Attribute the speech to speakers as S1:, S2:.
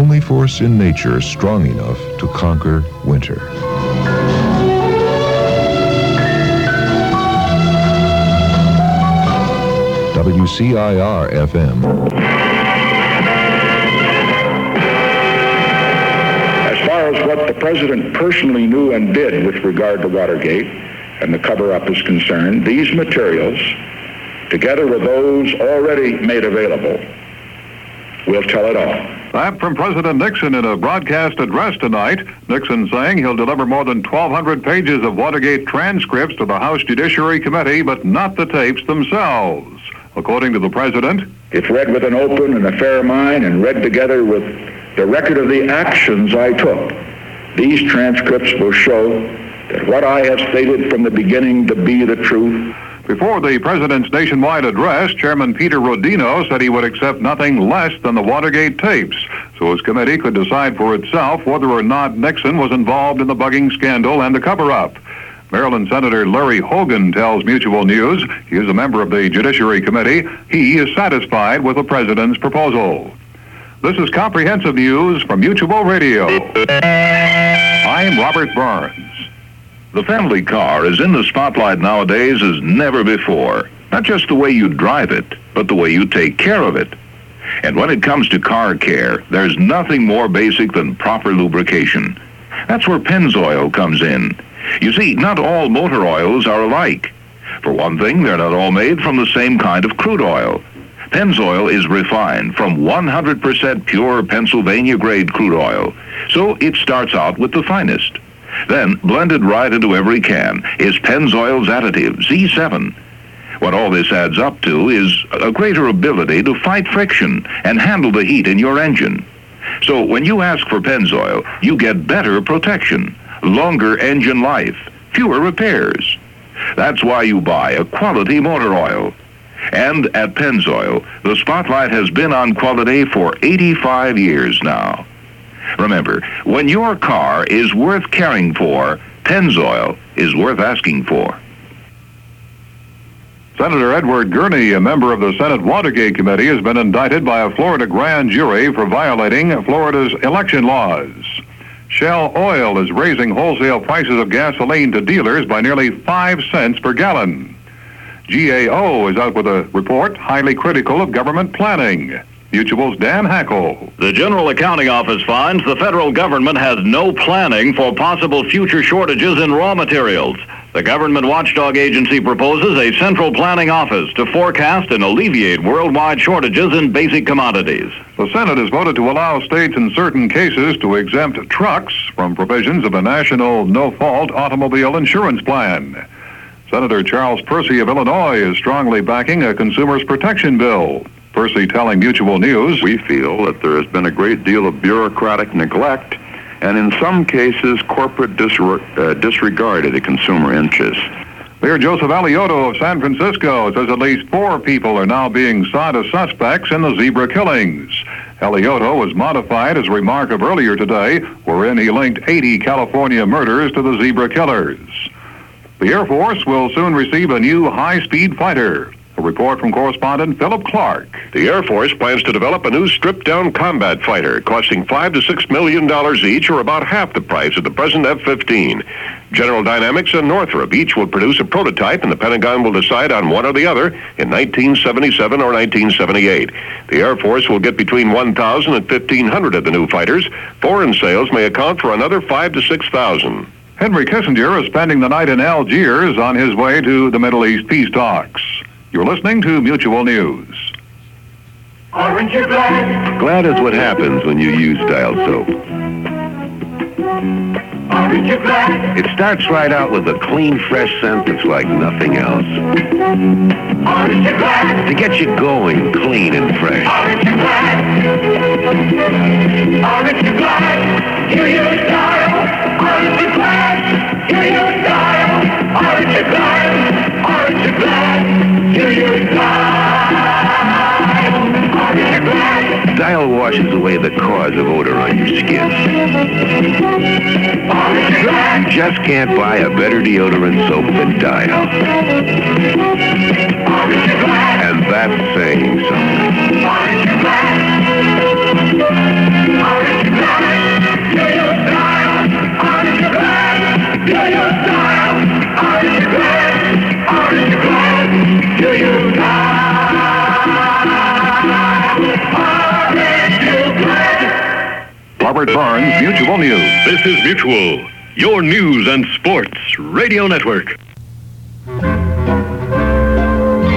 S1: only force in nature strong enough to conquer winter. WCIR-FM.
S2: As far as what the president personally knew and did with regard to Watergate and the cover-up is concerned, these materials, together with those already made available, will tell it all.
S3: That from President Nixon in a broadcast address tonight. Nixon saying he'll deliver more than 1,200 pages of Watergate transcripts to the House Judiciary Committee, but not the tapes themselves. According to the president,
S2: if read with an open and a fair mind and read together with the record of the actions I took, these transcripts will show that what I have stated from the beginning to be the truth.
S3: Before the president's nationwide address, Chairman Peter Rodino said he would accept nothing less than the Watergate tapes, so his committee could decide for itself whether or not Nixon was involved in the bugging scandal and the cover-up. Maryland Senator Larry Hogan tells Mutual News he is a member of the Judiciary Committee. He is satisfied with the president's proposal. This is Comprehensive News from Mutual Radio. I'm Robert Burns.
S4: The family car is in the spotlight nowadays as never before. Not just the way you drive it, but the way you take care of it. And when it comes to car care, there's nothing more basic than proper lubrication. That's where Pennzoil comes in. You see, not all motor oils are alike. For one thing, they're not all made from the same kind of crude oil. Pennzoil is refined from 100% pure Pennsylvania-grade crude oil, so it starts out with the finest. Then, blended right into every can is Pennzoil's additive, Z7. What all this adds up to is a greater ability to fight friction and handle the heat in your engine. So when you ask for Pennzoil, you get better protection, longer engine life, fewer repairs. That's why you buy a quality motor oil. And at Pennzoil, the spotlight has been on quality for 85 years now. Remember, when your car is worth caring for, Pennzoil is worth asking for.
S3: Senator Edward Gurney, a member of the Senate Watergate Committee, has been indicted by a Florida grand jury for violating Florida's election laws. Shell Oil is raising wholesale prices of gasoline to dealers by nearly 5 cents per gallon. GAO is out with a report highly critical of government planning. Mutual's Dan Hackle.
S5: The General Accounting Office finds the federal government has no planning for possible future shortages in raw materials. The government watchdog agency proposes a central planning office to forecast and alleviate worldwide shortages in basic commodities.
S3: The Senate has voted to allow states in certain cases to exempt trucks from provisions of a national no-fault automobile insurance plan. Senator Charles Percy of Illinois is strongly backing a consumer's protection bill. Percy telling Mutual News,
S6: we feel that there has been a great deal of bureaucratic neglect and in some cases corporate disregard of the consumer interests.
S3: Mayor Joseph Alioto of San Francisco says at least 4 people are now being sought as suspects in the zebra killings. Alioto was modified his remark of earlier today, wherein he linked 80 California murders to the zebra killers. The Air Force will soon receive a new high-speed fighter. A report from correspondent Philip Clark.
S7: The Air Force plans to develop a new stripped-down combat fighter costing $5 to $6 million each, or about half the price of the present F-15. General Dynamics and Northrop each will produce a prototype, and the Pentagon will decide on one or the other in 1977 or 1978. The Air Force will get between 1,000 and 1,500 of the new fighters. Foreign sales may account for another 5,000 to 6,000.
S3: Henry Kissinger is spending the night in Algiers on his way to the Middle East peace talks. You're listening to Mutual News.
S8: Orange or glad?
S4: Glad is what happens when you use Dial soap.
S8: Orange or glad?
S4: It starts right out with a clean, fresh scent that's like nothing else.
S8: Orange or glad?
S4: To get you going, clean and fresh.
S8: Orange or glad? Orange or glad? You use Dial. Orange or glad? You use Dial. Orange or glad? Orange or glad? You use Dial. Orange or glad?
S4: Dial washes away the cause of odor on your skin.
S8: Orange or glad?
S4: You just can't buy a better deodorant soap than Dial.
S8: Orange or glad?
S4: And that's saying something.
S8: Orange or glad? Orange
S3: Burns Mutual News.
S9: This is Mutual, your news and sports radio network.